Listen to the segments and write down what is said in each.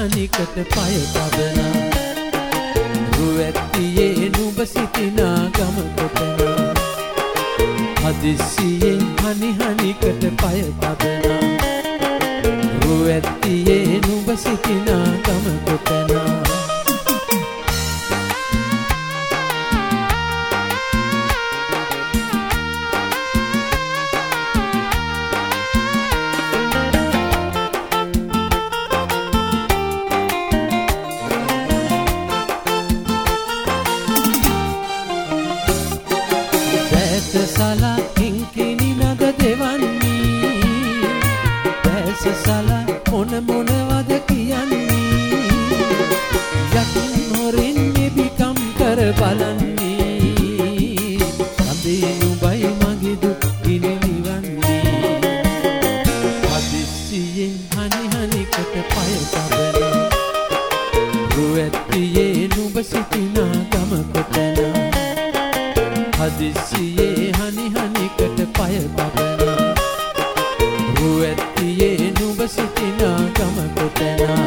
හනිකට පය තබනා රුවැත්තියේ නුඹ සිටිනා ගම කොතනා හදිස්සියෙන් හනිකට පය තබනා රුවැත්තියේ නුඹ සිටිනා ගම කොතනා සලා කිංකිණි නද දෙවන්නේ දැස සලා මොනවද කියන්නේ යකින් හොරින් නිබිකම් කර බලන්නේ සඳේ නුඹයි මගේ දුක් ගිනි නිවන්නේ හදිස්සියෙන් හනිකට පය තබන රුවැත්තියේ නුඹ සිටිනා ගම කොතනා හදිස්සියේ හනිකට පය තබනා රුවැත්තියේ නුඹ සිටිනා ගම කොතනා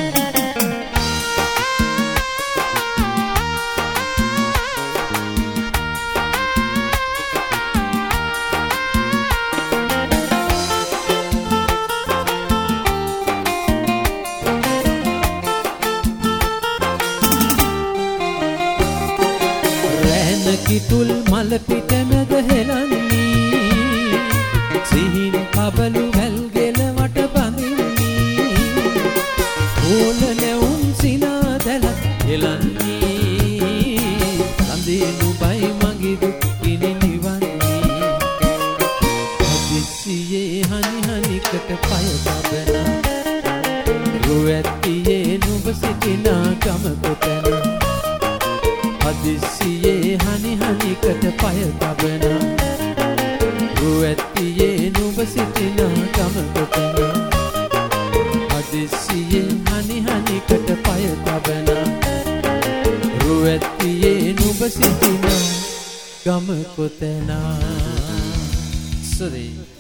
කිතුල් මල පිට මැද හෙලන්නේ සිහින් කබලු වැල්ගෙන වට බඳින්නේ ඕල නැවුම් සිනා දැලත් හෙලන්නේ සඳේ නුඹයි මගේ දුක් ගිනි නිවන්නේ හදිස්සියේ හනිකට පය තබනා රුවැත්තියේ නුඹ සිටිනා ගම කොතනා හදිස්සියේ හනිකට පය තබනා රුවැත්තියේ නුඹ සිටිනා ගම කොතනා හදිස්සියේ හනිකට පය තබනා රුවැත්තියේ නුඹ සිටිනා ගම කොතනා සුදී